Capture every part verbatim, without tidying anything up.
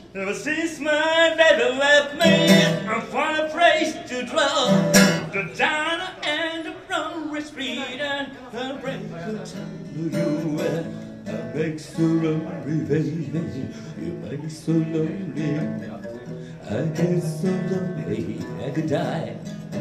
Ever since my baby left me, I find a place to dwell. The diner and the Broadway Street and the break of time. You I make so lonely, baby. You make me so lonely. I get so lonely I could die.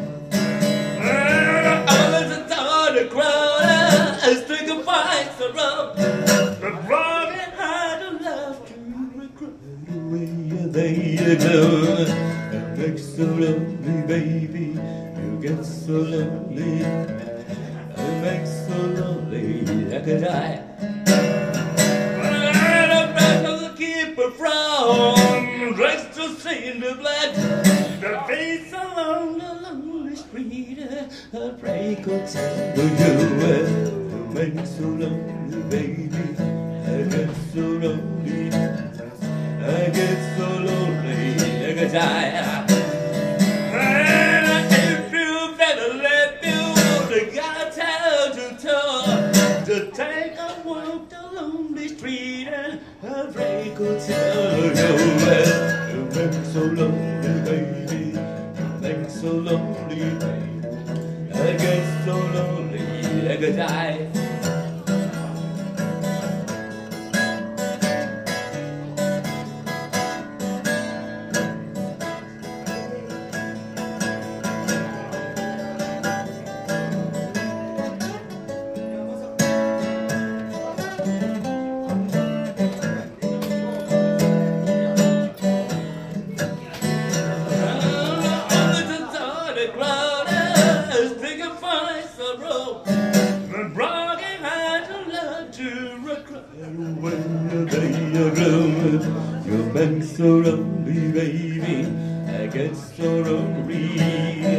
I was a thought the crowd, I stick a fight so rough. The broken heart of love to regret away. There you go. It makes so lonely, baby. You get so lonely. It makes so lonely I could die. And I'm back to the keeper from dressed to see in the black. The face along the lonely street. I pray could tell you. You make me so lonely, baby. I get so lonely. I get so lonely I could die. And if you better let me, you gotta tell to talk to take a walk the lonely street and a break could tell you. You make me so lonely, baby. You make me so lonely, baby. I get so lonely I could die. You make me so lonely, baby. I get so lonely.